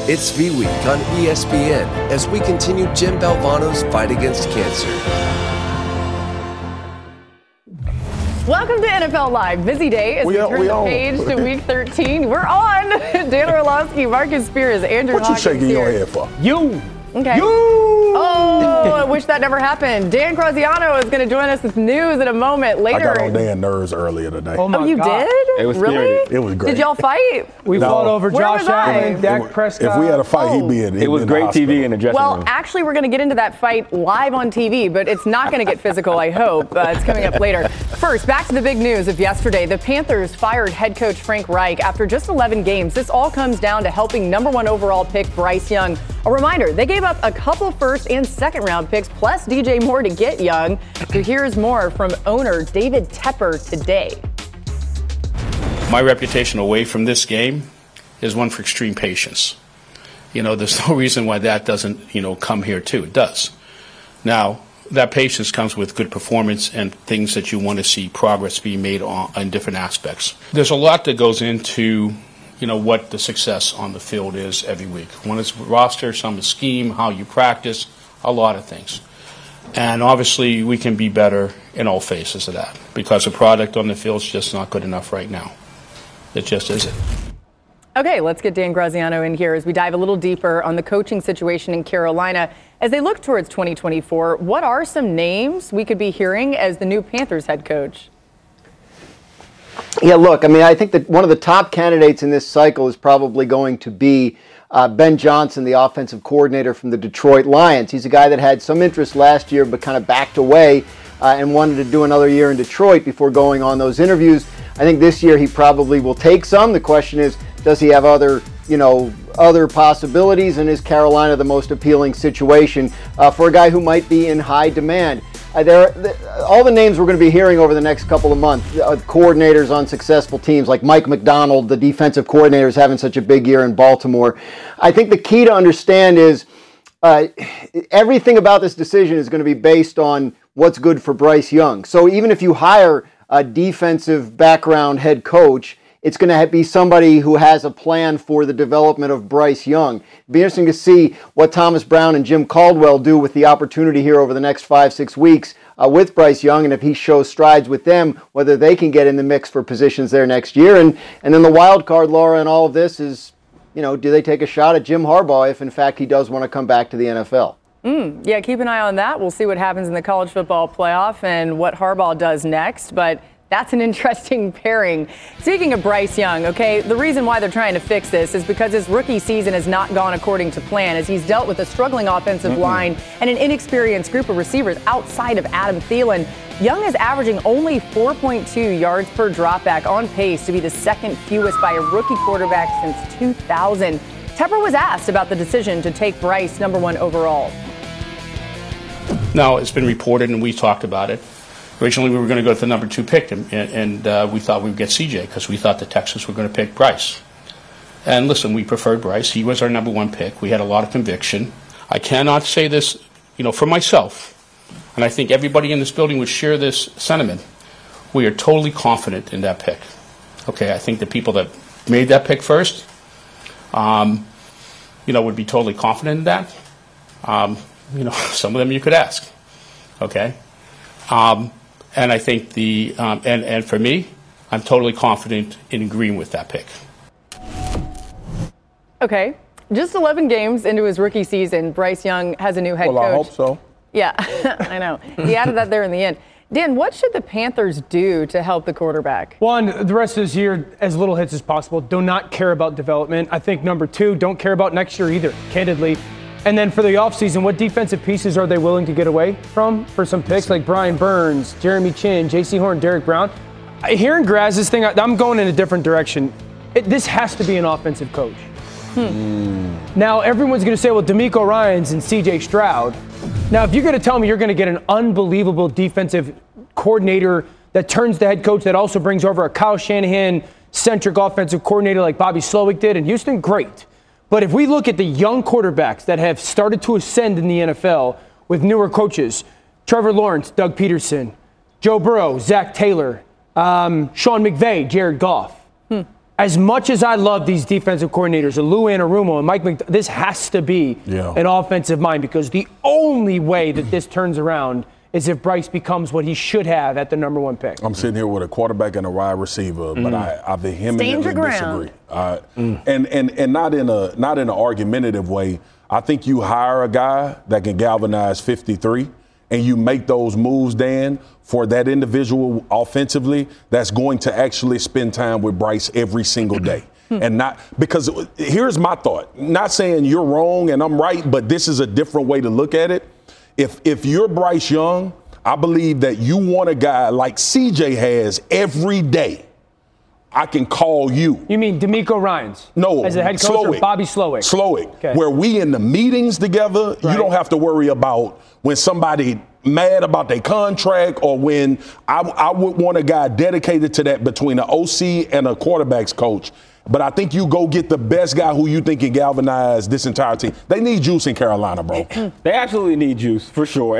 It's V-Week on ESPN as we continue Jim Valvano's fight against cancer. Welcome to NFL Live. Busy day as we turn the page to Week 13. We're on. Dan Orlovsky, Marcus Spears, Andrew What Hawkins you shaking here. your head for? You. Okay. Oh, I wish that never happened. Dan Graziano is going to join us with news in a moment. Later. I got on Dan's nerves earlier today. Oh, my you God. did? It was really? spirited. It was great. Did y'all fight? We fought over Where Josh was I? Allen, Dak Prescott. If we had a fight, he'd be in. It was great TV in the dressing room. Well, actually, we're going to get into that fight live on TV, but it's not going to get physical, I hope. It's coming up later. First, back to the big news of yesterday. The Panthers fired head coach Frank Reich after just 11 games. This all comes down to helping number 1 overall pick Bryce Young. A reminder, they gave up a couple first and second round picks plus DJ Moore to get Young. So here's more from owner David Tepper today. My reputation away from this game is one for extreme patience. You know, there's no reason why that doesn't, come here too. It does. Now, that patience comes with good performance and things that you want to see progress being made on different aspects. There's a lot that goes into, what the success on the field is every week. One is roster, some is scheme, how you practice, a lot of things. And obviously we can be better in all phases of that because the product on the field is just not good enough right now. It just isn't. Okay, let's get Dan Graziano in here as we dive a little deeper on the coaching situation in Carolina. As they look towards 2024, what are some names we could be hearing as the new Panthers head coach? Yeah, look, I think that one of the top candidates in this cycle is probably going to be Ben Johnson, the offensive coordinator from the Detroit Lions. He's a guy that had some interest last year but kind of backed away and wanted to do another year in Detroit before going on those interviews. I think this year he probably will take some. The question is, does he have other possibilities, and is Carolina the most appealing situation for a guy who might be in high demand? All the names we're going to be hearing over the next couple of months, coordinators on successful teams like Mike McDonald, the defensive coordinator, is having such a big year in Baltimore. I think the key to understand is everything about this decision is going to be based on what's good for Bryce Young. So even if you hire a defensive background head coach, it's going to be somebody who has a plan for the development of Bryce Young. It'd be interesting to see what Thomas Brown and Jim Caldwell do with the opportunity here over the next 5-6 weeks with Bryce Young, and if he shows strides with them, whether they can get in the mix for positions there next year. And then the wild card, Laura, in all of this is, do they take a shot at Jim Harbaugh if, in fact, he does want to come back to the NFL? Yeah, keep an eye on that. We'll see what happens in the college football playoff and what Harbaugh does next. But that's an interesting pairing. Speaking of Bryce Young, okay, the reason why they're trying to fix this is because his rookie season has not gone according to plan as he's dealt with a struggling offensive line and an inexperienced group of receivers outside of Adam Thielen. Young is averaging only 4.2 yards per dropback, on pace to be the second fewest by a rookie quarterback since 2000. Tepper was asked about the decision to take Bryce number 1 overall. Now, it's been reported and we talked about it. Originally, we were going to go with the number 2 pick, and we thought we would get CJ because we thought the Texans were going to pick Bryce. And listen, we preferred Bryce. He was our number 1 pick. We had a lot of conviction. I cannot say this, for myself, and I think everybody in this building would share this sentiment. We are totally confident in that pick. Okay, I think the people that made that pick first, would be totally confident in that. Some of them you could ask. Okay. And I think and for me, I'm totally confident in agreeing with that pick. Okay. Just 11 games into his rookie season, Bryce Young has a new head coach. Well, I hope so. Yeah, I know. He added that there in the end. Dan, what should the Panthers do to help the quarterback? One, the rest of this year, as little hits as possible. Do not care about development. I think number 2, don't care about next year either, candidly. And then for the offseason, what defensive pieces are they willing to get away from for some picks like Brian Burns, Jeremy Chin, J.C. Horn, Derek Brown? Hearing Graz's thing, I'm going in a different direction. This has to be an offensive coach. Now, everyone's going to say, well, DeMeco Ryans and C.J. Stroud. Now, if you're going to tell me you're going to get an unbelievable defensive coordinator that turns the head coach that also brings over a Kyle Shanahan-centric offensive coordinator like Bobby Slowick did in Houston, great. But if we look at the young quarterbacks that have started to ascend in the NFL with newer coaches, Trevor Lawrence, Doug Peterson, Joe Burrow, Zach Taylor, Sean McVay, Jared Goff. as much as I love these defensive coordinators, Lou Anarumo and Mike McDaniel, this has to be an offensive mind, because the only way that this turns around is if Bryce becomes what he should have at the number 1 pick. I'm sitting here with a quarterback and a wide receiver, but I vehemently disagree. And not in an argumentative way. I think you hire a guy that can galvanize 53, and you make those moves, Dan, for that individual offensively that's going to actually spend time with Bryce every single day. And not because here's my thought, not saying you're wrong and I'm right, but this is a different way to look at it. If you're Bryce Young, I believe that you want a guy like CJ has every day. I can call you. You mean D'Amico Ryans? No, as a head coach, or Bobby Slowick? Slowick. Okay. Where we in the meetings together, you don't have to worry about when somebody mad about their contract, or when I would want a guy dedicated to that between an OC and a quarterback's coach. But I think you go get the best guy who you think can galvanize this entire team. They need juice in Carolina, bro. They absolutely need juice, for sure. And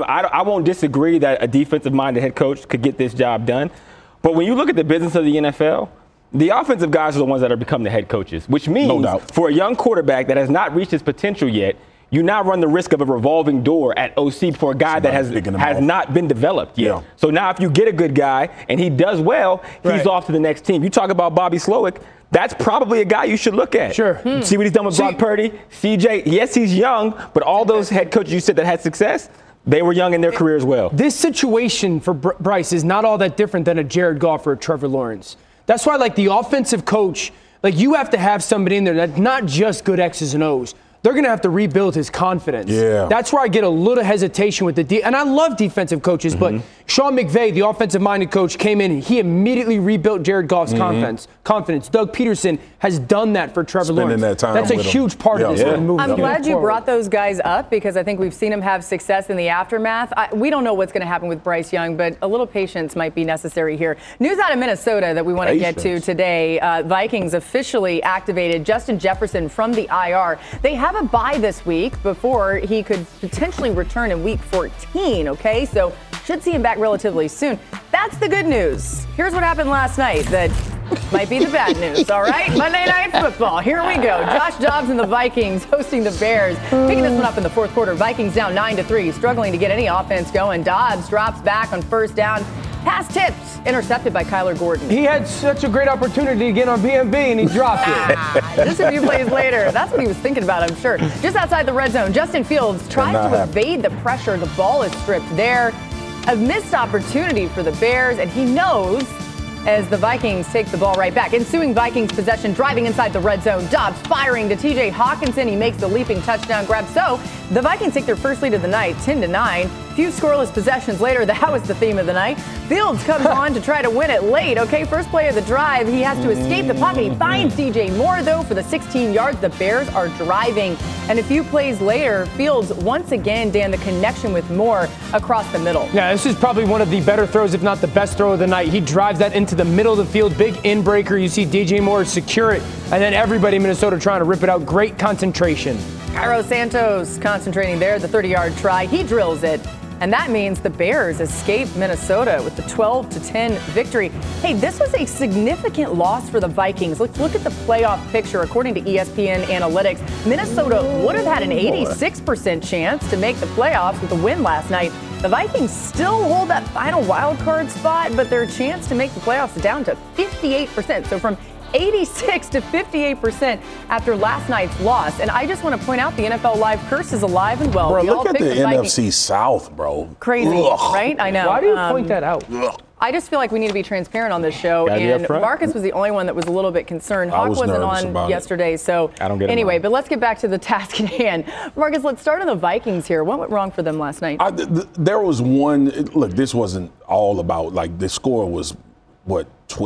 I won't disagree that a defensive-minded head coach could get this job done. But when you look at the business of the NFL, the offensive guys are the ones that are becoming the head coaches, which means for a young quarterback that has not reached his potential yet, you now run the risk of a revolving door at OC for a guy that has not been developed yet. Yeah. So now if you get a good guy and he does well, he's off to the next team. You talk about Bobby Slowick, that's probably a guy you should look at. Sure. See what he's done with Brock Purdy, CJ. Yes, he's young, but all those head coaches you said that had success, they were young in their career as well. This situation for Bryce is not all that different than a Jared Goff or a Trevor Lawrence. That's why, like, the offensive coach, like, you have to have somebody in there that's not just good X's and O's. They're going to have to rebuild his confidence. Yeah. That's where I get a little hesitation with and I love defensive coaches, but Sean McVay, the offensive-minded coach, came in and he immediately rebuilt Jared Goff's confidence. Doug Peterson has done that for Trevor Lawrence. That's a huge part of this. I'm glad you brought those guys up, because I think we've seen them have success in the aftermath. We don't know what's going to happen with Bryce Young, but a little patience might be necessary here. News out of Minnesota that we want to get to today. Vikings officially activated Justin Jefferson from the IR. They have a bye this week before he could potentially return in week 14, okay? So should see him back relatively soon. That's the good news. Here's what happened last night that might be the bad news, all right? Monday Night Football. Here we go. Josh Dobbs and the Vikings hosting the Bears. Picking this one up in the fourth quarter. Vikings down 9-3, struggling to get any offense going. Dobbs drops back on first down. Pass tipped, intercepted by Kyler Gordon. He had such a great opportunity to get on BNB, and he dropped it. Just a few plays later. That's what he was thinking about, I'm sure. Just outside the red zone, Justin Fields tries to evade the pressure. The ball is stripped there. A missed opportunity for the Bears, and he knows as the Vikings take the ball right back. Ensuing Vikings possession, driving inside the red zone. Dobbs firing to TJ Hawkinson. He makes the leaping touchdown grab. So the Vikings take their first lead of the night, 10-9. Few scoreless possessions later. That was the theme of the night. Fields comes on to try to win it late. Okay, first play of the drive. He has to escape the pocket. He finds DJ Moore, though, for the 16 yards. The Bears are driving. And a few plays later, Fields once again, Dan, the connection with Moore across the middle. Yeah, this is probably one of the better throws, if not the best throw of the night. He drives that into the middle of the field. Big in-breaker. You see DJ Moore secure it. And then everybody in Minnesota trying to rip it out. Great concentration. Cairo Santos concentrating there. The 30-yard try. He drills it. And that means the Bears escape Minnesota with the 12-10 victory. Hey, this was a significant loss for the Vikings. Let's look at the playoff picture. According to ESPN Analytics, Minnesota would have had an 86% chance to make the playoffs with a win last night. The Vikings still hold that final wild card spot, but their chance to make the playoffs is down to 58%. So from 86 to 58% after last night's loss. And I just want to point out the NFL Live curse is alive and well. Bro, look at the NFC South, bro. Crazy, right? I know. Why do you point that out? I just feel like we need to be transparent on this show. And Marcus was the only one that was a little bit concerned. Hawk wasn't on yesterday. So anyway, but let's get back to the task at hand. Marcus, let's start on the Vikings here. What went wrong for them last night? There was one. Look, this wasn't all about, like, the score was, what,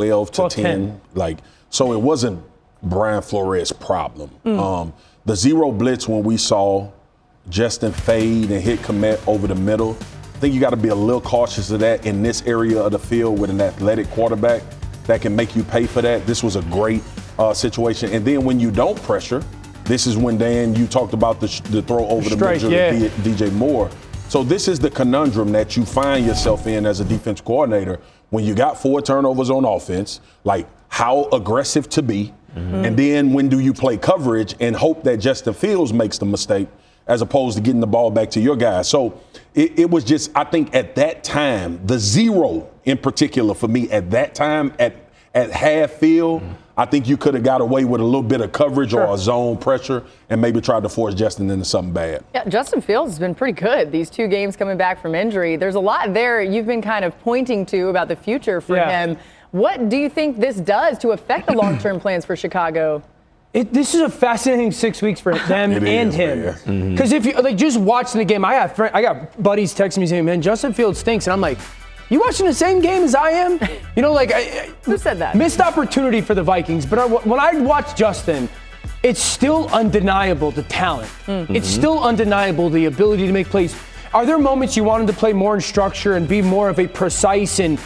12-10? Like, so it wasn't Brian Flores' problem. The zero blitz, when we saw Justin fade and hit Kmet over the middle, I think you got to be a little cautious of that in this area of the field with an athletic quarterback that can make you pay for that. This was a great situation. And then when you don't pressure, this is when, Dan, you talked about the throw over the middle to DJ Moore. So this is the conundrum that you find yourself in as a defense coordinator when you got 4 turnovers on offense. Like, how aggressive to be, and then when do you play coverage and hope that Justin Fields makes the mistake as opposed to getting the ball back to your guys. So it was just, I think at that time, the zero in particular for me at that time at half field, I think you could have got away with a little bit of coverage or a zone pressure and maybe tried to force Justin into something bad. Yeah, Justin Fields has been pretty good these 2 games coming back from injury. There's a lot there you've been kind of pointing to about the future for him. What do you think this does to affect the long-term plans for Chicago? This is a fascinating 6 weeks for them and him. Because if you just watching the game, I got buddies texting me saying, "Man, Justin Fields stinks," and I'm like, "You watching the same game as I am?" Who said that? Missed opportunity for the Vikings. But when I watch Justin, it's still undeniable the talent. It's still undeniable the ability to make plays. Are there moments you want him to play more in structure and be more of a precise and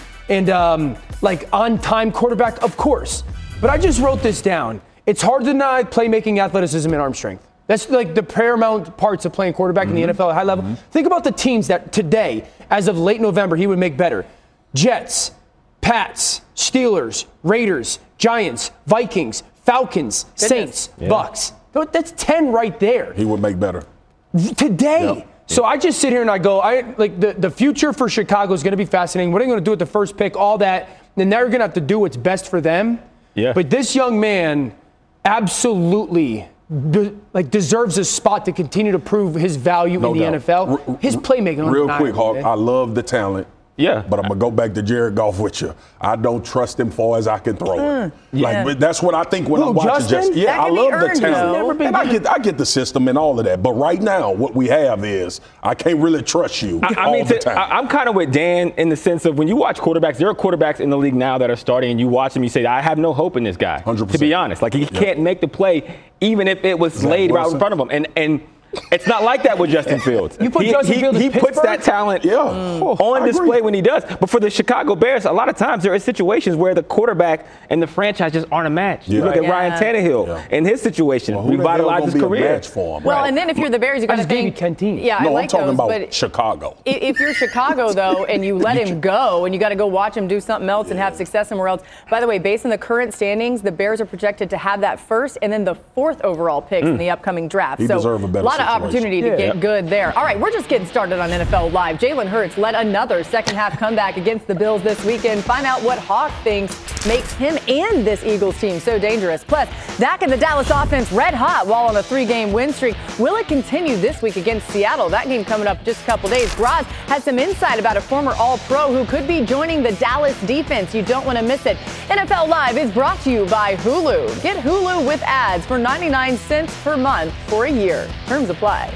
on-time quarterback? Of course. But I just wrote this down. It's hard to deny playmaking, athleticism, and arm strength. That's like the paramount parts of playing quarterback in the NFL at high level. Think about the teams that today, as of late November, he would make better. Jets, Pats, Steelers, Raiders, Giants, Vikings, Falcons, Saints, Bucks. That's 10 right there. He would make better. Today. Yep. So I just sit here and I go, the future for Chicago is going to be fascinating. What are they going to do with the first pick? All that. Then they're going to have to do what's best for them. Yeah. But this young man absolutely deserves a spot to continue to prove his value in the NFL. His playmaking. Real quick, Hawk, I love the talent. Yeah. But I'm going to go back to Jared Goff with you. I don't trust him far as I can throw it. But that's what I think when I'm watching Justin. Yeah, I love the talent. And I get the system and all of that. But right now, what we have is I can't really trust you all the time. I'm kind of with Dan in the sense of when you watch quarterbacks, there are quarterbacks in the league now that are starting and you watch them, you say, I have no hope in this guy. 100%. To be honest. He can't make the play even if it was laid right in front of him. And it's not like that with Justin Fields. You put Justin Fields he puts that talent on display when he does. But for the Chicago Bears, a lot of times there are situations where the quarterback and the franchise just aren't a match. You look at Ryan Tannehill in his situation, revitalized his career. Well, and then if you're the Bears, you got to think 10 teams. Yeah, no, I'm talking about Chicago. If you're Chicago though, and you let him go, and you got to go watch him do something else and have success somewhere else. By the way, based on the current standings, the Bears are projected to have that first and then the 4th overall picks in the upcoming draft. He deserves a better lot of opportunity to get good there. All right, we're just getting started on NFL Live. Jalen Hurts led another second-half comeback against the Bills this weekend. Find out what Hawk thinks makes him and this Eagles team so dangerous. Plus, Dak and the Dallas offense red hot while on a 3-game win streak. Will it continue this week against Seattle? That game coming up just a couple days. Graz had some insight about a former All-Pro who could be joining the Dallas defense. You don't want to miss it. NFL Live is brought to you by Hulu. Get Hulu with ads for 99 cents per month for a year. Terms apply.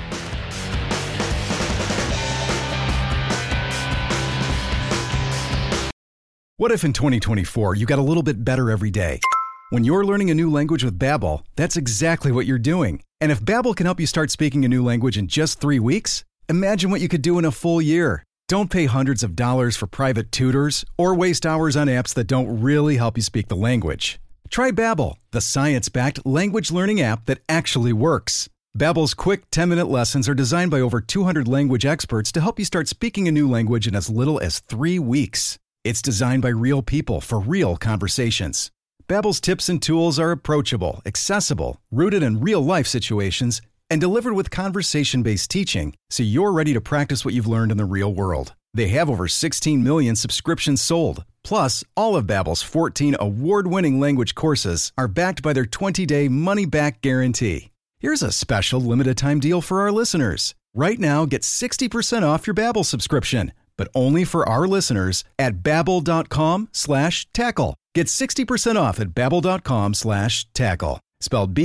What if in 2024 you got a little bit better every day? When you're learning a new language with Babbel, that's exactly what you're doing. And if Babbel can help you start speaking a new language in just 3 weeks, imagine what you could do in a full year. Don't pay hundreds of dollars for private tutors or waste hours on apps that don't really help you speak the language. Try Babbel, the science-backed language learning app that actually works. Babbel's quick 10-minute lessons are designed by over 200 language experts to help you start speaking a new language in as little as 3 weeks. It's designed by real people for real conversations. Babbel's tips and tools are approachable, accessible, rooted in real-life situations, and delivered with conversation-based teaching, so you're ready to practice what you've learned in the real world. They have over 16 million subscriptions sold. Plus, all of Babbel's 14 award-winning language courses are backed by their 20-day money-back guarantee. Here's a special limited-time deal for our listeners. Right now, get 60% off your Babbel subscription, but only for our listeners at Babbel.com/tackle. Get 60% off at Babbel.com/tackle. Spelled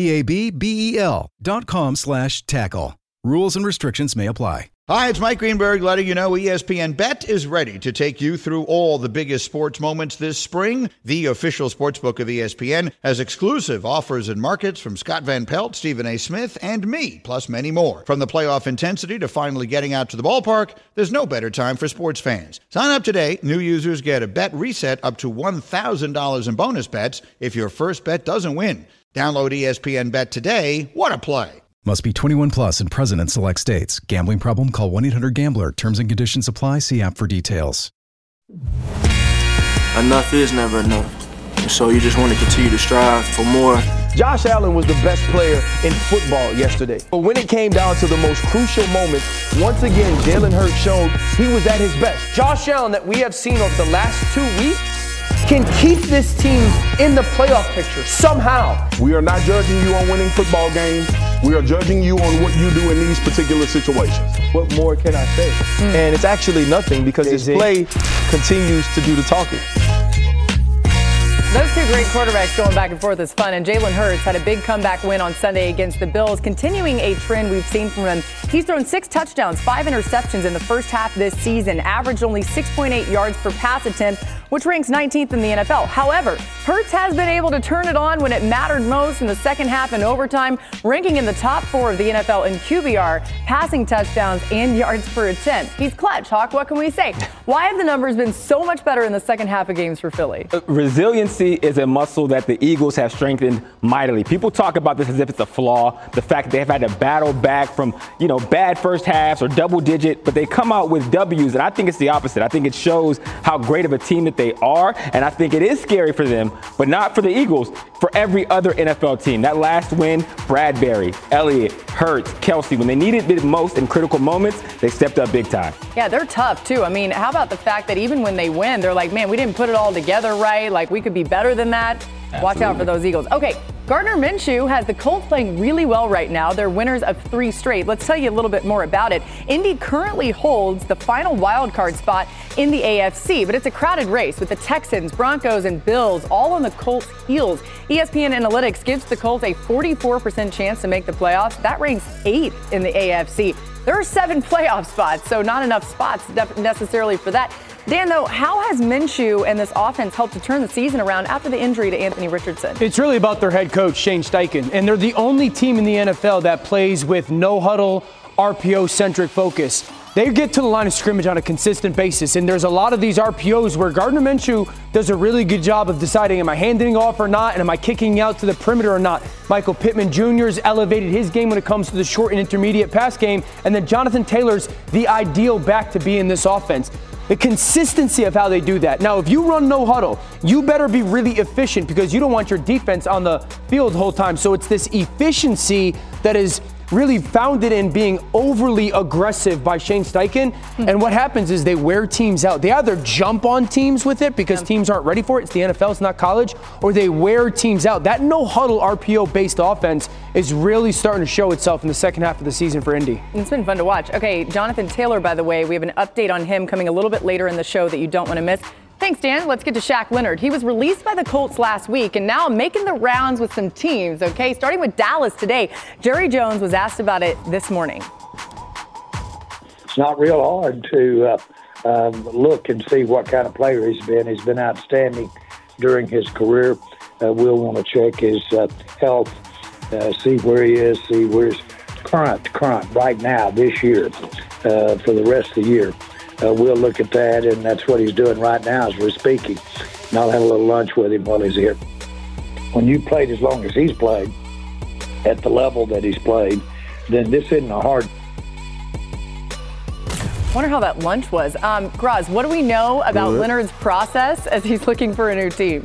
BABBEL.com/tackle. Rules and restrictions may apply. Hi, it's Mike Greenberg letting you know ESPN Bet is ready to take you through all the biggest sports moments this spring. The official sportsbook of ESPN has exclusive offers and markets from Scott Van Pelt, Stephen A. Smith, and me, plus many more. From the playoff intensity to finally getting out to the ballpark, there's no better time for sports fans. Sign up today. New users get a bet reset up to $1,000 in bonus bets if your first bet doesn't win. Download ESPN Bet today. What a play. Must be 21 plus and present in select states. Gambling problem? Call 1-800-GAMBLER. Terms and conditions apply. See app for details. Enough is never enough. So you just want to continue to strive for more. Josh Allen was the best player in football yesterday. But when it came down to the most crucial moments, once again, Jalen Hurts showed he was at his best. Josh Allen that we have seen over the last 2 weeks can keep this team in the playoff picture somehow. We are not judging you on winning football games. We are judging you on what you do in these particular situations. What more can I say? And it's actually nothing because his play continues to do the talking. Those two great quarterbacks going back and forth is fun, and Jalen Hurts had a big comeback win on Sunday against the Bills, continuing a trend we've seen from him. He's thrown 6 touchdowns, 5 interceptions in the first half this season, averaged only 6.8 yards per pass attempt, which ranks 19th in the NFL. However, Hurts has been able to turn it on when it mattered most in the second half and overtime, ranking in the top 4 of the NFL in QBR, passing touchdowns, and yards per attempt. He's clutch, Hawk. What can we say? Why have the numbers been so much better in the second half of games for Philly? Resiliency is a muscle that the Eagles have strengthened mightily. People talk about this as if it's a flaw, the fact that they've had to battle back from, bad first halves or double digit, but they come out with W's, and I think it's the opposite. I think it shows how great of a team that they are, and I think it is scary for them, but not for the Eagles, for every other NFL team. That last win, Bradbury, Elliott, Hurts, Kelsey, when they needed it most in critical moments, they stepped up big time. Yeah, they're tough, too. I mean, how about the fact that even when they win, they're like, man, we didn't put it all together right. Like, we could be better than that. Absolutely. Watch out for those Eagles. Okay, Gardner Minshew has the Colts playing really well right now. They're winners of 3 straight. Let's tell you a little bit more about it. Indy currently holds the final wild card spot in the AFC, but it's a crowded race with the Texans, Broncos, and Bills all on the Colts' heels. ESPN Analytics gives the Colts a 44% chance to make the playoffs. That ranks 8th in the AFC. There are 7 playoff spots, so not enough spots necessarily for that. Dan, though, how has Minshew and this offense helped to turn the season around after the injury to Anthony Richardson? It's really about their head coach, Shane Steichen, and they're the only team in the NFL that plays with no huddle, RPO-centric focus. They get to the line of scrimmage on a consistent basis, and there's a lot of these RPOs where Gardner Minshew does a really good job of deciding, am I handing off or not, and am I kicking out to the perimeter or not? Michael Pittman Jr. has elevated his game when it comes to the short and intermediate pass game, and then Jonathan Taylor's the ideal back to be in this offense. The consistency of how they do that. Now, if you run no huddle, you better be really efficient because you don't want your defense on the field the whole time. So it's this efficiency that is really founded in being overly aggressive by Shane Steichen. And what happens is they wear teams out. They either jump on teams with it because teams aren't ready for it. It's the NFL, it's not college. Or they wear teams out. That no-huddle RPO-based offense is really starting to show itself in the second half of the season for Indy. It's been fun to watch. Okay, Jonathan Taylor, by the way, we have an update on him coming a little bit later in the show that you don't want to miss. Thanks, Dan. Let's get to Shaq Leonard. He was released by the Colts last week and now making the rounds with some teams, okay? Starting with Dallas today. Jerry Jones was asked about it this morning. It's not real hard to look and see what kind of player he's been. He's been outstanding during his career. We'll want to check his health, see where he is, see where he's current right now this year for the rest of the year. We'll look at that, and that's what he's doing right now as we're speaking. And I'll have a little lunch with him while he's here. When you played as long as he's played, at the level that he's played, then this isn't a hard. Wonder how that lunch was. Graz, what do we know about Leonard's process as he's looking for a new team?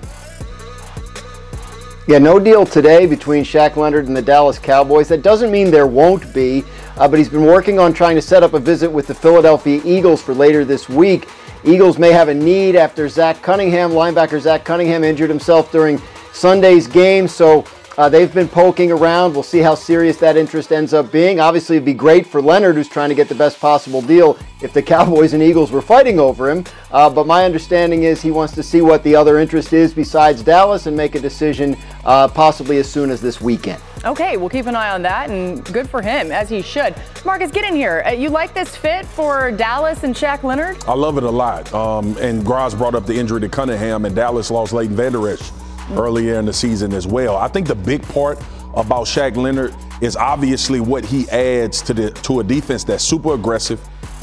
Yeah, no deal today between Shaq Leonard and the Dallas Cowboys. That doesn't mean there won't be, but he's been working on trying to set up a visit with the Philadelphia Eagles for later this week. Eagles may have a need after linebacker Zach Cunningham injured himself during Sunday's game, so they've been poking around. We'll see how serious that interest ends up being. Obviously, it'd be great for Leonard, who's trying to get the best possible deal, if the Cowboys and Eagles were fighting over him. But my understanding is he wants to see what the other interest is besides Dallas and make a decision possibly as soon as this weekend. Okay, we'll keep an eye on that, and good for him, as he should. Marcus, get in here. You like this fit for Dallas and Shaq Leonard? I love it a lot. And Graz brought up the injury to Cunningham, and Dallas lost Leighton Vander Esch earlier in the season as well. I think the big part about Shaq Leonard is obviously what he adds to a defense that's super aggressive,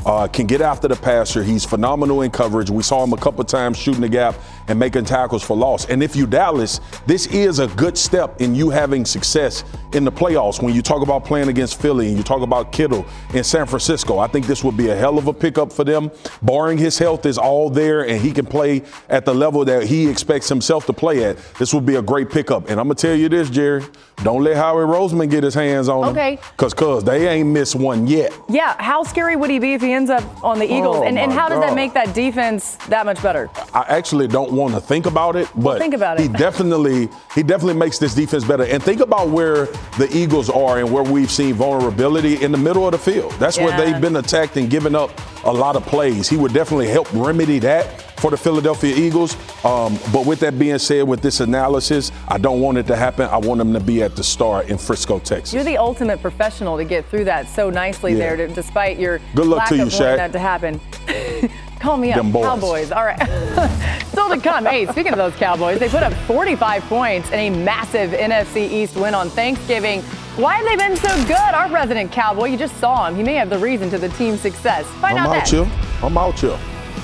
can get after the passer. He's phenomenal in coverage. We saw him a couple times shooting the gap and making tackles for loss. And if you Dallas, this is a good step in you having success in the playoffs. When you talk about playing against Philly and you talk about Kittle in San Francisco, I think this would be a hell of a pickup for them. Barring his health is all there and he can play at the level that he expects himself to play at, this would be a great pickup. And I'm going to tell you this, Jerry, don't let Howie Roseman get his hands on him. Because they ain't missed one yet. Yeah, how scary would he be if he ends up on the Eagles? And how does that make that defense that much better? I actually don't want to think about it, but think about it. He definitely makes this defense better. And think about where the Eagles are and where we've seen vulnerability in the middle of the field. That's where they've been attacked and given up a lot of plays. He would definitely help remedy that for the Philadelphia Eagles. But with that being said, with this analysis, I don't want it to happen. I want him to be at the Star in Frisco, Texas. You're the ultimate professional to get through that so nicely there, despite your good luck lack to you, of wanting Shaq. that to happen. Call me up, Them boys. Cowboys. All right. Still to come. Hey, speaking of those Cowboys, they put up 45 points in a massive NFC East win on Thanksgiving. Why have they been so good? Our resident Cowboy, you just saw him. He may have the reason to the team's success. Find out next. I'm out here.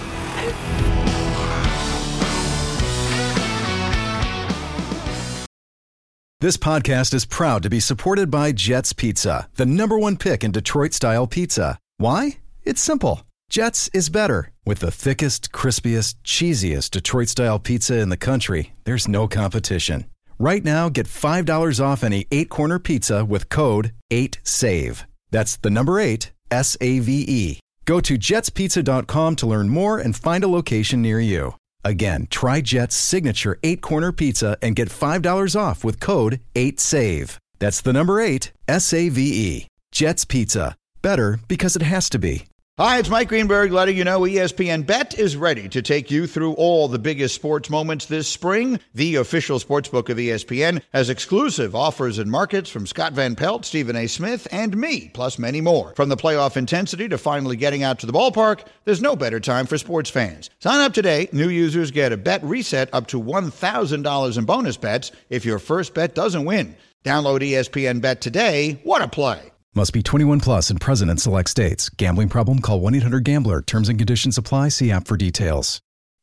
This podcast is proud to be supported by Jets Pizza, the #1 pick in Detroit-style pizza. Why? It's simple. Jets is better. With the thickest, crispiest, cheesiest Detroit-style pizza in the country, there's no competition. Right now, get $5 off any 8-corner pizza with code 8SAVE. That's the number 8, S-A-V-E. Go to jetspizza.com to learn more and find a location near you. Again, try Jet's signature 8-corner pizza and get $5 off with code 8SAVE. That's the number 8, S-A-V-E. Jet's Pizza. Better because it has to be. Hi, it's Mike Greenberg letting you know ESPN Bet is ready to take you through all the biggest sports moments this spring. The official sportsbook of ESPN has exclusive offers and markets from Scott Van Pelt, Stephen A. Smith, and me, plus many more. From the playoff intensity to finally getting out to the ballpark, there's no better time for sports fans. Sign up today. New users get a bet reset up to $1,000 in bonus bets if your first bet doesn't win. Download ESPN Bet today. What a play. Must be 21 plus and present in select states. Gambling problem? Call 1-800-GAMBLER. Terms and conditions apply. See app for details.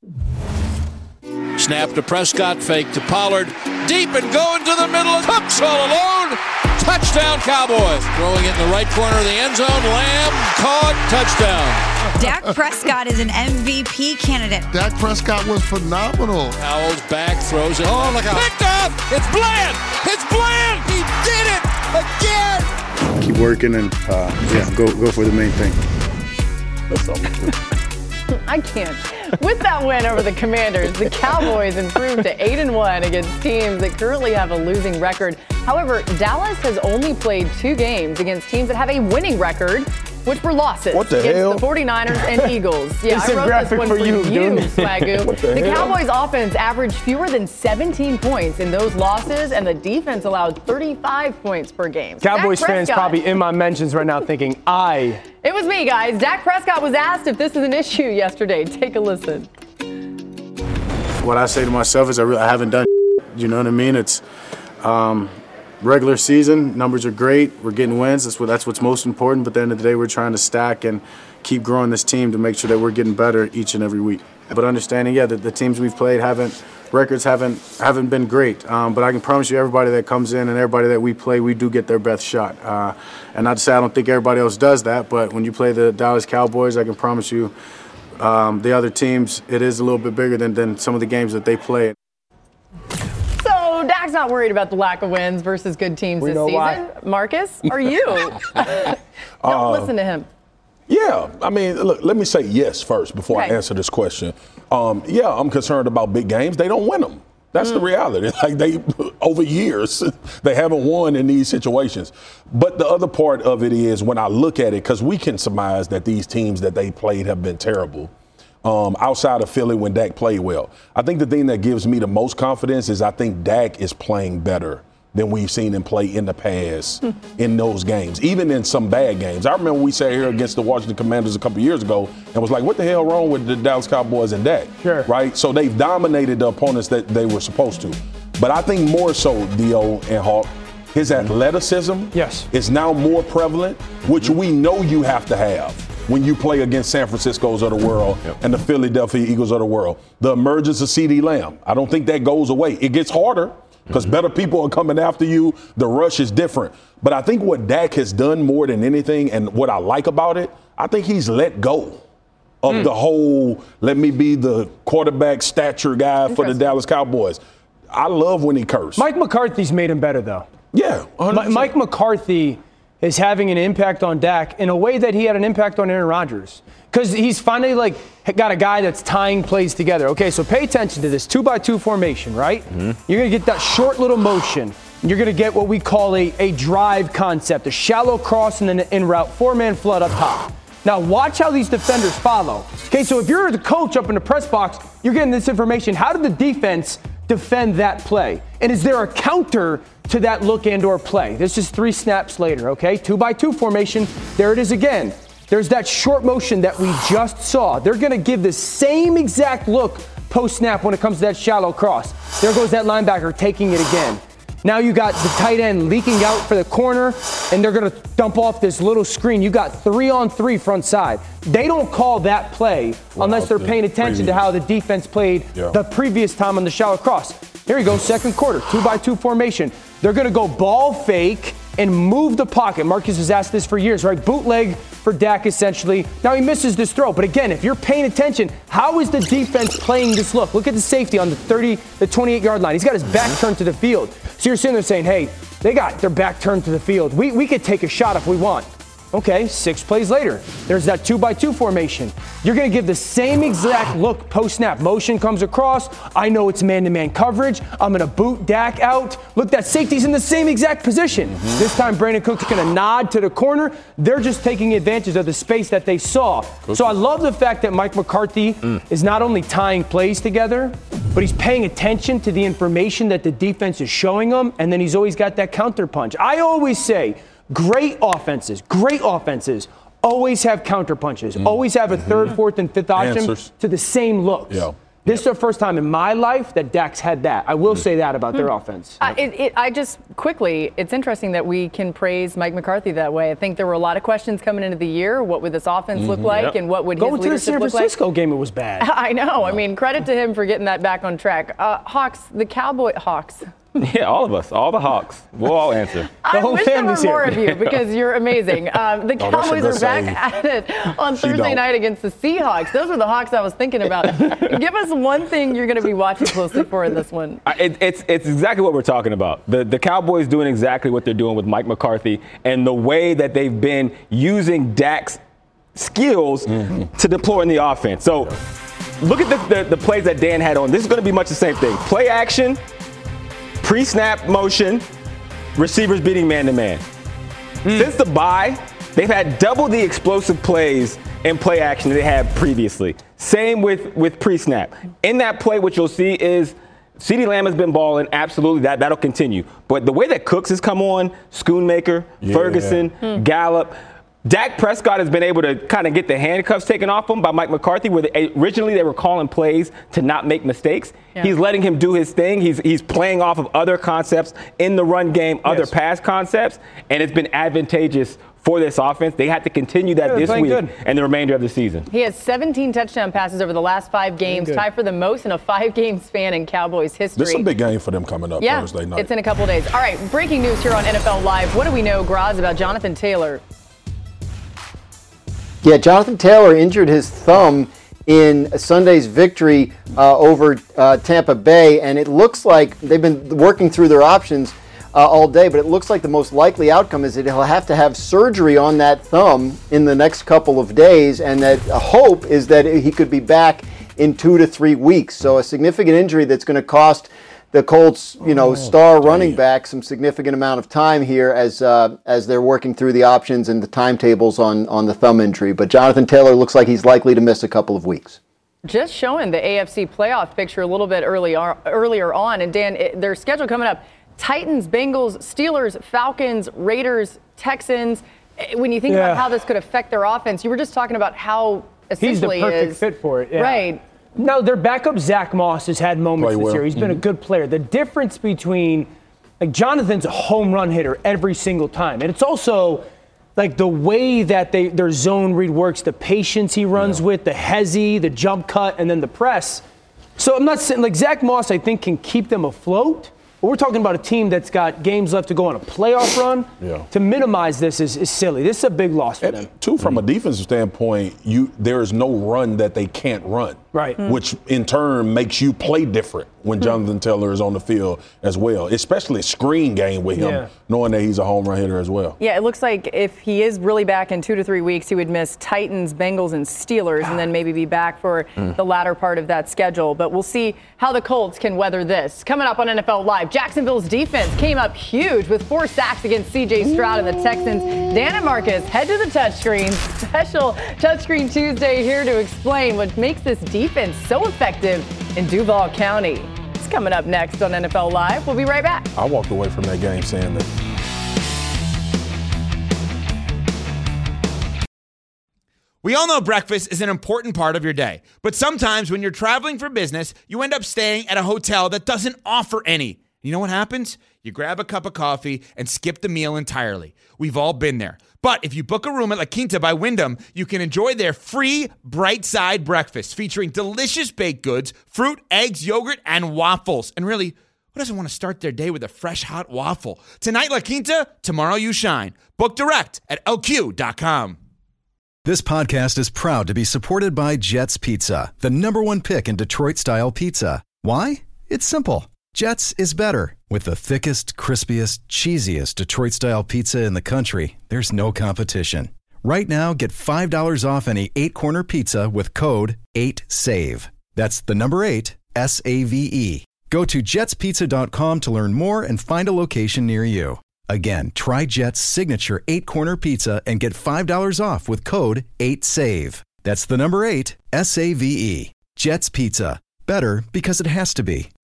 Snap to Prescott, fake to Pollard. Deep and going to the middle. Cooks all alone. Touchdown Cowboys. Throwing it in the right corner of the end zone. Lamb caught. Touchdown. Dak Prescott is an MVP candidate. Dak Prescott was phenomenal. Powell's back, throws it. Oh, look out. Picked up. It's Bland. It's Bland. He did it again. Keep working and go for the main thing. That's all. I can't. With that win over the Commanders, the Cowboys improved to 8-1 against teams that currently have a losing record. However, Dallas has only played 2 games against teams that have a winning record, which were losses What the against hell? the 49ers and Eagles. Yeah, It's I a wrote graphic this one for you, dude. Swagoo. What the The hell? Cowboys' offense averaged fewer than 17 points in those losses, and the defense allowed 35 points per game. So Cowboys Dak fans Prescott- probably in my mentions right now thinking, It was me, guys. Dak Prescott was asked if this is an issue yesterday. Take a listen. What I say to myself is I haven't done. You know what I mean? It's regular season. Numbers are great. We're getting wins. That's what's most important. But at the end of the day, we're trying to stack and keep growing this team to make sure that we're getting better each and every week. But understanding, that the teams we've played records haven't been great. But I can promise you, everybody that comes in and everybody that we play, we do get their best shot. And not to say I don't think everybody else does that, but when you play the Dallas Cowboys, I can promise you, the other teams, it is a little bit bigger than some of the games that they play. So Dak's not worried about the lack of wins versus good teams this season. why. Marcus, are you? Don't listen to him. Yeah, I mean, look, let me say yes first before I answer this question. I'm concerned about big games. They don't win them. That's the reality. Like over years, they haven't won in these situations. But the other part of it is when I look at it, because we can surmise that these teams that they played have been terrible. Outside of Philly when Dak played well. I think the thing that gives me the most confidence is I think Dak is playing better than we've seen him play in the past in those games, even in some bad games. I remember we sat here against the Washington Commanders a couple years ago and was like, what the hell wrong with the Dallas Cowboys and Dak? Sure. Right? So they've dominated the opponents that they were supposed to. But I think more so, Dio and Hawk, his athleticism is now more prevalent, which we know you have to have. when you play against San Francisco's of the world and the Philadelphia Eagles of the world. The emergence of CeeDee Lamb, I don't think that goes away. It gets harder because better people are coming after you. The rush is different. But I think what Dak has done more than anything, and what I like about it, I think he's let go of the whole let me be the quarterback stature guy for the Dallas Cowboys. I love when he cursed. Mike McCarthy's made him better, though. Yeah, 100%. Mike McCarthy is having an impact on Dak in a way that he had an impact on Aaron Rodgers. Because he's finally got a guy that's tying plays together. Okay, so pay attention to this 2-by-2 formation, right? Mm-hmm. You're going to get that short little motion. You're going to get what we call a drive concept, a shallow cross and then in route, 4-man flood up top. Now watch how these defenders follow. Okay, so if you're the coach up in the press box, you're getting this information. How did the defense defend that play? And is there a counter to that look and or play? This is 3 snaps later, okay? 2-by-2 formation, there it is again. There's that short motion that we just saw. They're going to give the same exact look post-snap when it comes to that shallow cross. There goes that linebacker taking it again. Now you got the tight end leaking out for the corner, and they're going to dump off this little screen. You got 3-on-3 front side. They don't call that play unless they're paying attention to how the defense played the previous time on the shallow cross. Here you go, second quarter, 2-by-2 formation. They're going to go ball fake and move the pocket. Marcus has asked this for years, right? Bootleg for Dak, essentially. Now he misses this throw. But again, if you're paying attention, how is the defense playing this look? Look at the safety on the 28-yard line. He's got his back turned to the field. So you're sitting there saying, hey, they got their back turned to the field. We could take a shot if we want. Okay, 6 plays later, there's that 2-by-2 formation. You're going to give the same exact look post-snap. Motion comes across. I know it's man-to-man coverage. I'm going to boot Dak out. Look, that safety's in the same exact position. This time, Brandon Cook's going to nod to the corner. They're just taking advantage of the space that they saw. So I love the fact that Mike McCarthy is not only tying plays together, but he's paying attention to the information that the defense is showing him, and then he's always got that counter punch. I always say, great offenses always have counter punches, always have a third, fourth, and fifth option to the same looks. This is the first time in my life that Dak's had that. I will say that about their offense. It's interesting that we can praise Mike McCarthy that way. I think there were a lot of questions coming into the year. What would this offense look like, and what would his leadership look like? Going to the San Francisco game, it was bad. I know. I mean, credit to him for getting that back on track. Hawks. Yeah, all of us, all the Hawks. We'll all answer. I wish there were more of you because you're amazing. The Cowboys are back at it on Thursday night against the Seahawks. Those were the Hawks I was thinking about. Give us one thing you're going to be watching closely for in this one. It's exactly what we're talking about. The Cowboys doing exactly what they're doing with Mike McCarthy and the way that they've been using Dak's skills to deploy in the offense. So look at the plays that Dan had on. This is going to be much the same thing. Play action. Pre-snap motion, receivers beating man-to-man. Since the bye, they've had double the explosive plays in play action they had previously. Same with pre-snap. In that play, what you'll see is CeeDee Lamb has been balling. Absolutely, that'll continue. But the way that Cooks has come on, Schoonmaker, Ferguson, Gallup, Dak Prescott has been able to kind of get the handcuffs taken off him by Mike McCarthy, where originally they were calling plays to not make mistakes. He's letting him do his thing. He's playing off of other concepts in the run game, other pass concepts, and it's been advantageous for this offense. They had to continue that this week and the remainder of the season. He has 17 touchdown passes over the last 5 games, tied for the most in a 5-game span in Cowboys history. This is a big game for them coming up Thursday night. It's in a couple days. All right, breaking news here on NFL Live. What do we know, Graz, about Jonathan Taylor? Yeah, Jonathan Taylor injured his thumb in Sunday's victory over Tampa Bay, and it looks like they've been working through their options all day, but it looks like the most likely outcome is that he'll have to have surgery on that thumb in the next couple of days, and that hope is that he could be back in 2 to 3 weeks. So a significant injury that's going to cost the Colts, star running back some significant amount of time here as they're working through the options and the timetables on the thumb injury. But Jonathan Taylor looks like he's likely to miss a couple of weeks. Just showing the AFC playoff picture a little bit earlier on. And Dan, their schedule coming up, Titans, Bengals, Steelers, Falcons, Raiders, Texans. When you think about how this could affect their offense, you were just talking about how essentially he's the perfect fit for it. Yeah. Right. No, their backup, Zach Moss, has had moments this year. He's been a good player. The difference between, Jonathan's a home run hitter every single time. And it's also, like the way that their zone read works, the patience he runs with, the hezzy, the jump cut, and then the press. So I'm not saying, like, Zach Moss, I think, can keep them afloat. But we're talking about a team that's got games left to go on a playoff run. Yeah. To minimize this is silly. This is a big loss for them. Too, from a defensive standpoint, there is no run that they can't run. Right. Which, in turn, makes you play different when Jonathan Taylor is on the field as well, especially a screen game with him, knowing that he's a home run hitter as well. Yeah, it looks like if he is really back in 2 to 3 weeks, he would miss Titans, Bengals, and Steelers, and then maybe be back for the latter part of that schedule. But we'll see how the Colts can weather this. Coming up on NFL Live, Jacksonville's defense came up huge with 4 sacks against C.J. Stroud and the Texans. Dan and Marcus head to the touchscreen. Special Touchscreen Tuesday here to explain what makes this defense so effective in Duval County. It's coming up next on NFL Live. We'll be right back. I walked away from that game saying that. We all know breakfast is an important part of your day, but sometimes when you're traveling for business, you end up staying at a hotel that doesn't offer any. You know what happens? You grab a cup of coffee and skip the meal entirely. We've all been there. But if you book a room at La Quinta by Wyndham, you can enjoy their free Bright Side breakfast featuring delicious baked goods, fruit, eggs, yogurt, and waffles. And really, who doesn't want to start their day with a fresh, hot waffle? Tonight, La Quinta, tomorrow you shine. Book direct at lq.com. This podcast is proud to be supported by Jets Pizza, the #1 pick in Detroit-style pizza. Why? It's simple. Jets is better. With the thickest, crispiest, cheesiest Detroit-style pizza in the country, there's no competition. Right now, get $5 off any 8-corner pizza with code 8SAVE. That's the number 8, S-A-V-E. Go to jetspizza.com to learn more and find a location near you. Again, try Jet's signature 8-corner pizza and get $5 off with code 8SAVE. That's the number 8, S-A-V-E. Jet's Pizza. Better because it has to be.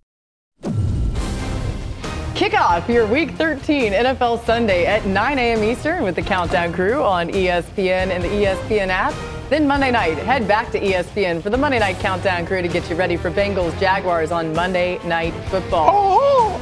Kick off your Week 13 NFL Sunday at 9 a.m. Eastern with the Countdown Crew on ESPN and the ESPN app. Then Monday night, head back to ESPN for the Monday Night Countdown Crew to get you ready for Bengals Jaguars on Monday Night Football.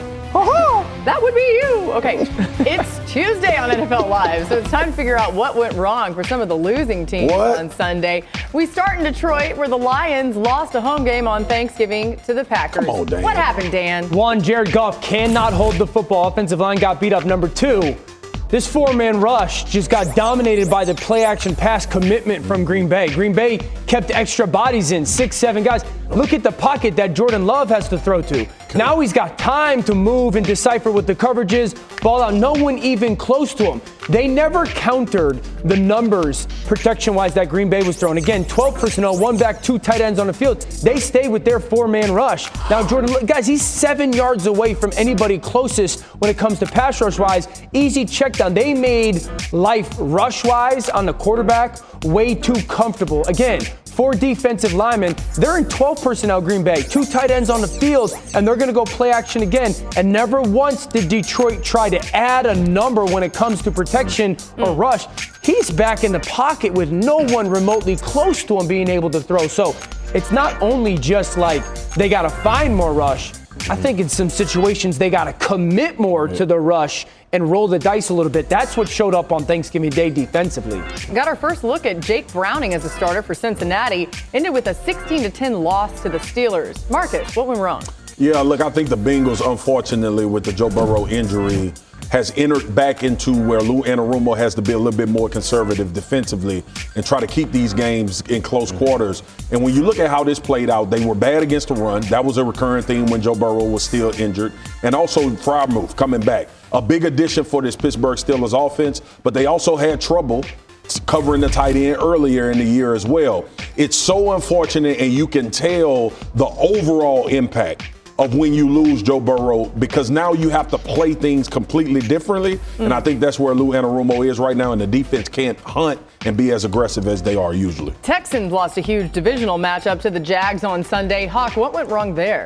That would be you. Okay, it's Tuesday on NFL Live, so it's time to figure out what went wrong for some of the losing teams on Sunday. We start in Detroit, where the Lions lost a home game on Thanksgiving to the Packers. Come on, Dan. What happened, Dan? One, Jared Goff cannot hold the football. Offensive line got beat up. Number 2, this 4-man rush just got dominated by the play-action pass commitment from Green Bay. Green Bay kept extra bodies in, 6-7 guys. Look at the pocket that Jordan Love has to throw to. Now he's got time to move and decipher what the coverage is. Ball out, no one even close to him. They never countered the numbers protection-wise that Green Bay was throwing. Again, 12 personnel, 1 back, 2 tight ends on the field. They stayed with their 4-man rush. Now Jordan, guys, he's 7 yards away from anybody closest when it comes to pass rush-wise. Easy check down. They made life rush-wise on the quarterback way too comfortable. Again, 4 defensive linemen. They're in 12 personnel, Green Bay. 2 tight ends on the field, and they're going to go play action again. And never once did Detroit try to add a number when it comes to protection or rush. He's back in the pocket with no one remotely close to him being able to throw. So it's not only just like they got to find more rush. I think in some situations they got to commit more to the rush and roll the dice a little bit. That's what showed up on Thanksgiving Day defensively. Got our first look at Jake Browning as a starter for Cincinnati. Ended with a 16-10 loss to the Steelers. Marcus, what went wrong? Yeah, look, I think the Bengals, unfortunately, with the Joe Burrow injury, has entered back into where Lou Anarumo has to be a little bit more conservative defensively and try to keep these games in close quarters. And when you look at how this played out, they were bad against the run. That was a recurring theme when Joe Burrow was still injured. And also Freiermuth coming back. A big addition for this Pittsburgh Steelers offense, but they also had trouble covering the tight end earlier in the year as well. It's so unfortunate, and you can tell the overall impact of when you lose Joe Burrow, because now you have to play things completely differently. And I think that's where Lou Anarumo is right now, and the defense can't hunt and be as aggressive as they are usually. Texans lost a huge divisional matchup to the Jags on Sunday. Hawk, what went wrong there?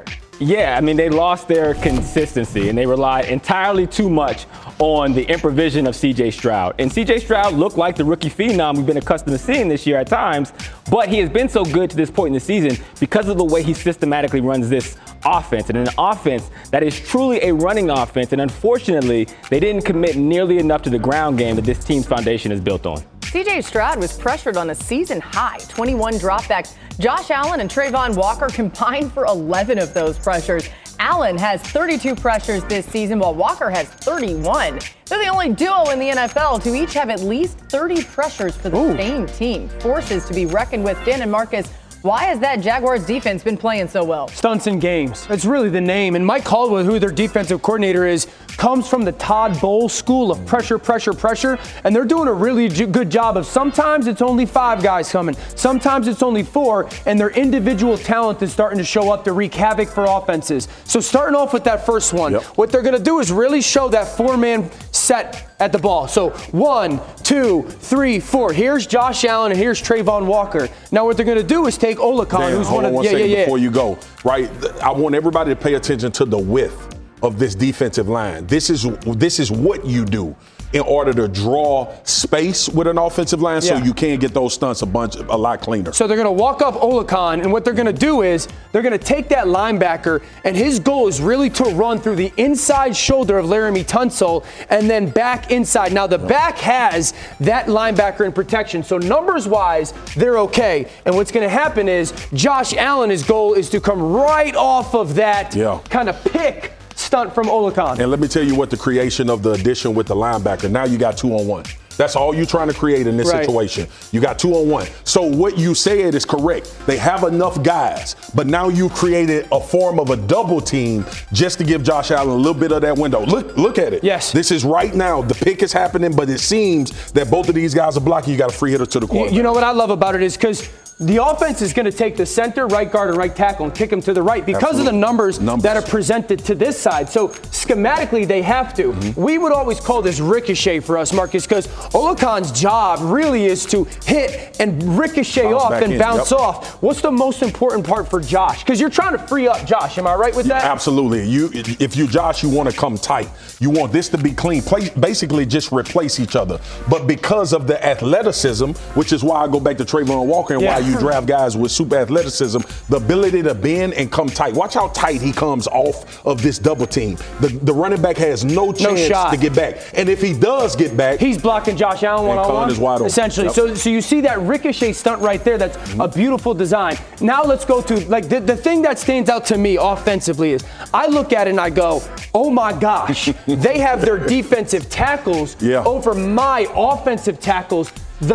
Yeah, I mean, they lost their consistency, and they relied entirely too much on the improvisation of C.J. Stroud. And C.J. Stroud looked like the rookie phenom we've been accustomed to seeing this year at times, but he has been so good to this point in the season because of the way he systematically runs this offense, and an offense that is truly a running offense. And unfortunately, they didn't commit nearly enough to the ground game that this team's foundation is built on. C.J. Stroud was pressured on a season-high 21 dropbacks. Josh Allen and Trayvon Walker combined for 11 of those pressures. Allen has 32 pressures this season, while Walker has 31. They're the only duo in the NFL to each have at least 30 pressures for the same team. Forces to be reckoned with. Dan and Marcus, why has that Jaguars defense been playing so well? Stunts in games. That's really the name. And Mike Caldwell, who their defensive coordinator is, comes from the Todd Bowles school of pressure, pressure, pressure. And they're doing a really good job of sometimes it's only 5 guys coming. Sometimes it's only 4. And their individual talent is starting to show up to wreak havoc for offenses. So starting off with that first one, what they're going to do is really show that 4-man set at the ball. So 1, 2, 3, 4. Here's Josh Allen and here's Trayvon Walker. Now what they're going to do is take Olakon, who's one of the before you go, right? I want everybody to pay attention to the width of this defensive line. This is what you do in order to draw space with an offensive line so you can get those stunts a lot cleaner. So they're going to walk up Olakon, and what they're going to do is they're going to take that linebacker, and his goal is really to run through the inside shoulder of Laramie Tunsil and then back inside. Now, the back has that linebacker in protection, so numbers-wise, they're okay. And what's going to happen is Josh Allen, his goal is to come right off of that kind of pick stunt from Olakon. And let me tell you what the creation of the addition with the linebacker. Now you got 2-on-1. That's all you're trying to create in this situation. You got 2-on-1. So what you said is correct. They have enough guys, but now you created a form of a double team just to give Josh Allen a little bit of that window. Look at it. Yes. This is right now. The pick is happening, but it seems that both of these guys are blocking. You got a free hitter to the quarterback. You know what I love about it is because the offense is going to take the center, right guard, and right tackle and kick them to the right because of the numbers that are presented to this side. So schematically, they have to. We would always call this ricochet for us, Marcus, because Olakon's job really is to hit and ricochet off and bounce off. What's the most important part for Josh? Because you're trying to free up Josh. Am I right with that? Absolutely. If you Josh, you want to come tight. You want this to be clean. Basically, just replace each other. But because of the athleticism, which is why I go back to Trayvon Walker and why you draft guys with super athleticism, the ability to bend and come tight. Watch how tight he comes off of this double team. The running back has no chance to get back. And if he does get back, he's blocking Josh Allen one-on-one. Is wide open. Essentially. So you see that ricochet stunt right there. That's a beautiful design. Now let's go to like the thing that stands out to me offensively is I look at it and I go, oh my gosh, they have their defensive tackles over my offensive tackles.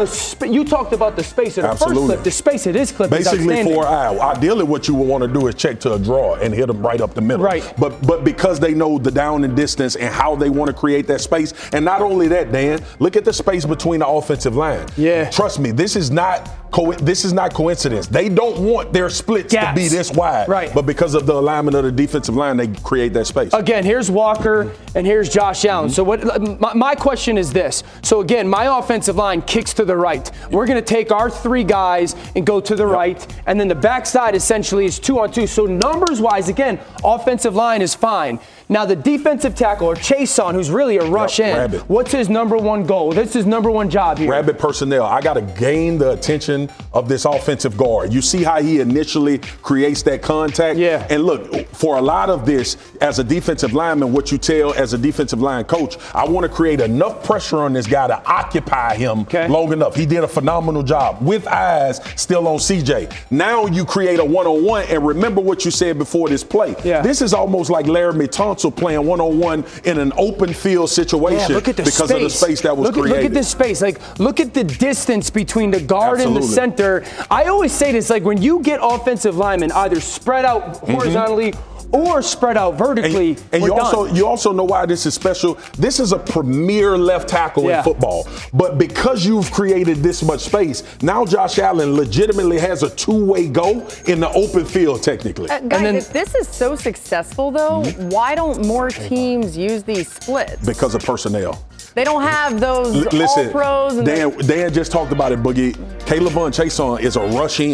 You talked about the space of the first clip. The space of this clip is outstanding. Basically, for ideally, what you would want to do is check to a draw and hit them right up the middle. Right. But because they know the down and distance and how they want to create that space, and not only that, Dan, look at the space between the offensive line. Yeah. Trust me, this is not coincidence. They don't want their splits to be this wide. Right. But because of the alignment of the defensive line, they create that space. Again, here's Walker and here's Josh Allen. So my question is this. So again, my offensive line kicks to the right. We're going to take our 3 guys and go to the right. And then the backside essentially is 2-on-2. So numbers-wise, again, offensive line is fine. Now the defensive tackle, or Chason, who's really a rush in, Rabbit. What's his number one goal? This is his number one job here. Rabbit personnel. I got to gain the attention of this offensive guard. You see how he initially creates that contact? Yeah. And look, for a lot of this, as a defensive lineman, what you tell as a defensive line coach, I want to create enough pressure on this guy to occupy him long enough. He did a phenomenal job with eyes still on CJ. Now you create a one-on-one, and remember what you said before this play. Yeah. This is almost like Laramie Tunsil playing one-on-one in an open field situation because of the space that was created. Look at this space. Like, look at the distance between the guard and the center. I always say this, like when you get offensive linemen either spread out horizontally or spread out vertically. And you also know why this is special. This is a premier left tackle in football. But because you've created this much space, now Josh Allen legitimately has a two-way go in the open field technically. Guys, if this is so successful, though, why don't more teams use these splits? Because of personnel. They don't have those all-pros. Dan just talked about it, Boogie. Caleb Von Chason is a rush in.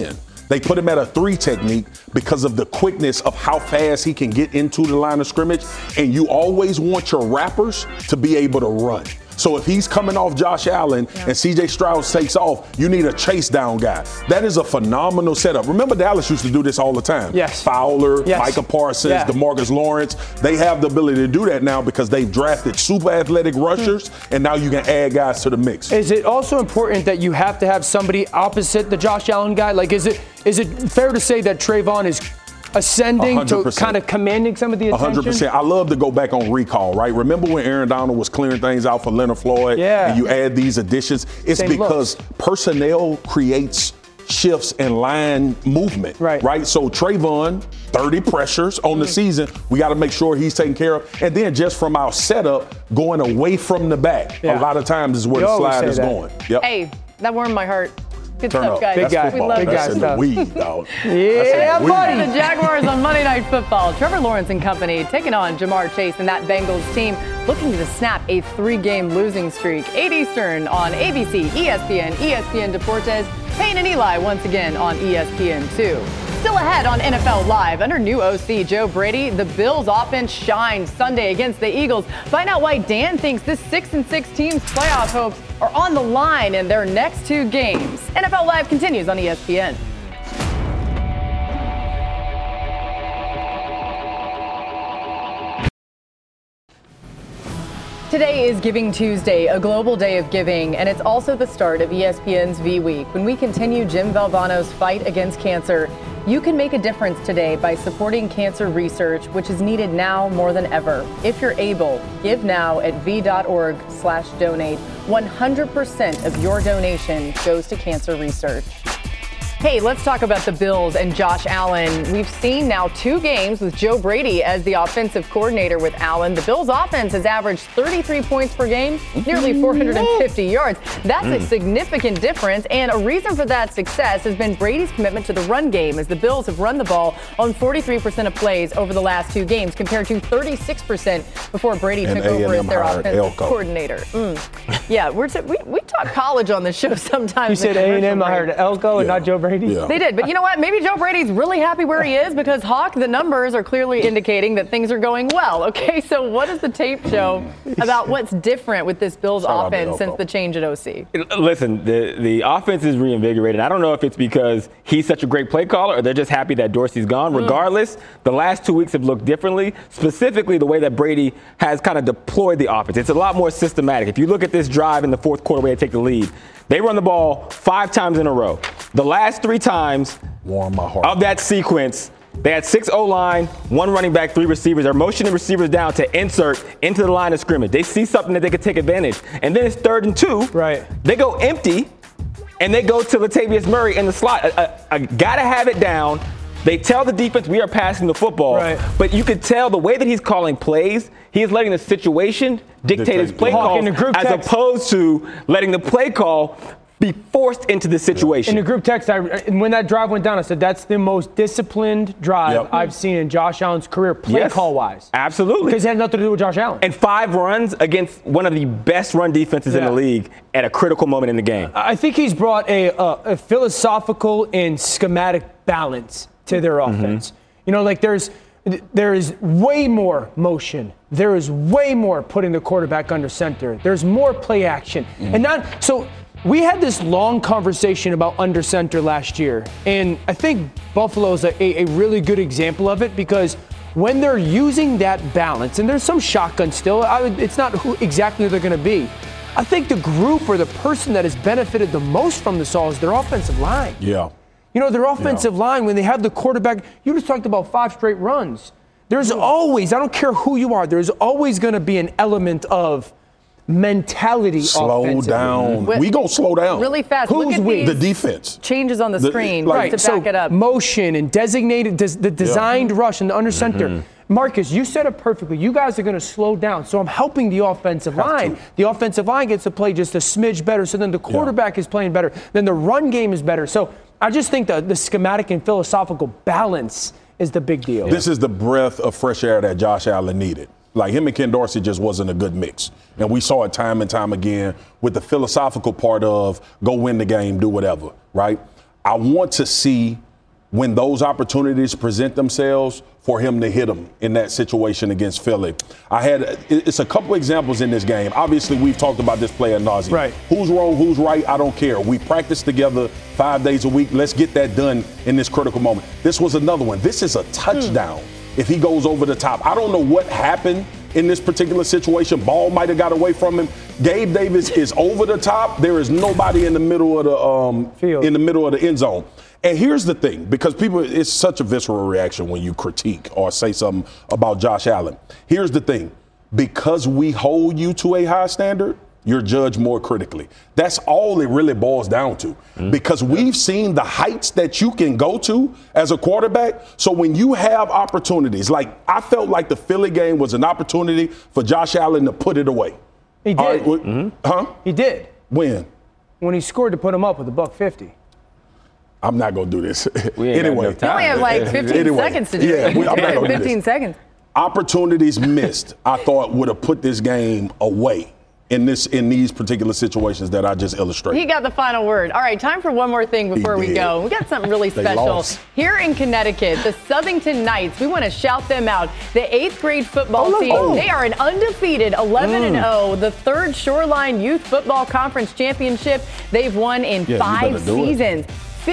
They put him at a 3 technique because of the quickness of how fast he can get into the line of scrimmage. And you always want your wrappers to be able to run. So if he's coming off Josh Allen and C.J. Stroud takes off, you need a chase down guy. That is a phenomenal setup. Remember, Dallas used to do this all the time. Yes. Fowler, Micah Parsons, DeMarcus Lawrence. They have the ability to do that now because they've drafted super athletic rushers, and now you can add guys to the mix. Is it also important that you have to have somebody opposite the Josh Allen guy? Like, is it fair to say that Trayvon is ascending 100%. To kind of commanding some of the attention? 100%. I love to go back on recall, right? Remember when Aaron Donald was clearing things out for Leonard Floyd? Yeah. And you add these additions? It's Same because personnel creates shifts in line movement, right? So Trayvon, 30 pressures on the season. We got to make sure he's taken care of. And then just from our setup, going away from the back, a lot of times is where the slide is going. Yep. Hey, that warmed my heart. Good Turn stuff, up. guys. Big guy. We love Big it. guy That's in the weed, dog. Yeah, buddy. The Jaguars on Monday Night Football. Trevor Lawrence and company taking on Jamar Chase and that Bengals team looking to snap a 3-game losing streak. 8 Eastern on ABC, ESPN, ESPN Deportes. Payne and Eli once again on ESPN2. Still ahead on NFL Live. Under new OC Joe Brady, the Bills offense shined Sunday against the Eagles. Find out why Dan thinks this 6-6 team's playoff hopes are on the line in their next 2 games. NFL Live continues on ESPN. Today is Giving Tuesday, a global day of giving, and it's also the start of ESPN's V-Week. When we continue Jim Valvano's fight against cancer, you can make a difference today by supporting cancer research, which is needed now more than ever. If you're able, give now at v.org/donate. 100% of your donation goes to cancer research. Hey, let's talk about the Bills and Josh Allen. We've seen now 2 games with Joe Brady as the offensive coordinator with Allen. The Bills offense has averaged 33 points per game, nearly 450 yards. That's a significant difference, and a reason for that success has been Brady's commitment to the run game, as the Bills have run the ball on 43% of plays over the last 2 games, compared to 36% before Brady took over as their offensive coordinator. Yeah, we talk college on the show sometimes. You said A&M, I heard Elko and not Joe Brady. Yeah. They did, but you know what? Maybe Joe Brady's really happy where he is because, Hawk, the numbers are clearly indicating that things are going well. Okay, so what does the tape show about what's different with this Bills offense since the change at OC? Listen, the offense is reinvigorated. I don't know if it's because he's such a great play caller or they're just happy that Dorsey's gone. Regardless, the last 2 weeks have looked differently, specifically the way that Brady has kind of deployed the offense. It's a lot more systematic. If you look at this drive in the fourth quarter where they take the lead, they run the ball 5 times in a row. The last 3 times of that sequence, they had 6 O-line, 1 running back, 3 receivers. They're motioning receivers down to insert into the line of scrimmage. They see something that they could take advantage. And then it's 3rd and 2. Right. They go empty, and they go to Latavius Murray in the slot. Gotta have it down. They tell the defense we are passing the football, but you could tell the way that he's calling plays, he is letting the situation dictate his play call as opposed to letting the play call be forced into the situation. In the group text, when that drive went down, I said that's the most disciplined drive I've seen in Josh Allen's career, play call-wise. Absolutely. Because it had nothing to do with Josh Allen. And 5 runs against one of the best run defenses in the league at a critical moment in the game. I think he's brought a philosophical and schematic balance to their offense. You know, like there is way more motion. There is way more putting the quarterback under center. There's more play action. So we had this long conversation about under center last year, and I think Buffalo's a really good example of it because when they're using that balance, and there's some shotgun still, it's not exactly who they're going to be. I think the group or the person that has benefited the most from this all is their offensive line. Yeah. You know, their offensive line, when they have the quarterback, you just talked about 5 straight runs. There's always, I don't care who you are, there's always going to be an element of mentality. Slow down. We gonna slow down really fast. Who's Look at the defense changes on the screen to back it up. Motion and designated the designed rush and the under center. Marcus, you said it perfectly. You guys are going to slow down, so I'm helping the offensive line. The offensive line gets to play just a smidge better, so then the quarterback is playing better. Then the run game is better. So I just think the schematic and philosophical balance is the big deal. This is the breath of fresh air that Josh Allen needed. Like him and Ken Dorsey just wasn't a good mix. And we saw it time and time again with the philosophical part of go win the game, do whatever, right? I want to see when those opportunities present themselves for him to hit them in that situation against Philly. It's a couple examples in this game. Obviously, we've talked about this play ad nauseum. Right. Who's wrong, who's right, I don't care. We practice together 5 days a week. Let's get that done in this critical moment. This was another one. This is a touchdown if he goes over the top. I don't know what happened in this particular situation. Ball might have got away from him. Gabe Davis is over the top. There is nobody in the middle of the field, in the middle of the end zone. And here's the thing, because it's such a visceral reaction when you critique or say something about Josh Allen. Here's the thing, because we hold you to a high standard, you're judged more critically. That's all it really boils down to, because we've seen the heights that you can go to as a quarterback. So when you have opportunities, like I felt like the Philly game was an opportunity for Josh Allen to put it away. He did. He did. When? When he scored to put him up with $150. I'm not going to do this. Anyway. You only have like 15 seconds to do it. I'm not going to do 15 this. seconds. Opportunities missed, I thought, would have put this game away in these particular situations that I just illustrated. He got the final word. All right, time for one more thing before we go. We got something really special. Here in Connecticut, the Southington Knights, we want to shout them out. The 8th grade football team, they are an undefeated 11-0, the third Shoreline Youth Football Conference Championship they've won in 5 seasons.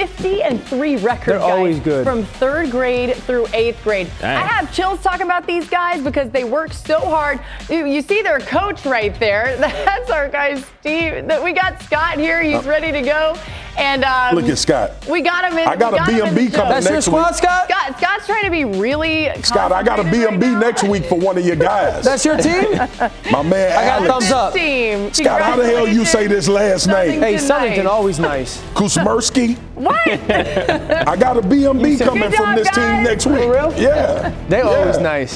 50-3 record, They're always good. From 3rd grade through 8th grade. Dang. I have chills talking about these guys because they work so hard. You see their coach right there. That's our guy, Steve. We got Scott here. He's ready to go. And look at Scott. We got him in. I got a B&B coming That's next your squad, week. Scott? Scott's trying to be really Scott, I got a B&B next week for one of your guys. That's your team? My man, I got Alex. thumbs up. Team. Scott, how the hell you say this last name? Hey, Southington, always nice. Kusmersky. What? I got a B&B coming from this team next week. For real? Yeah. They always nice.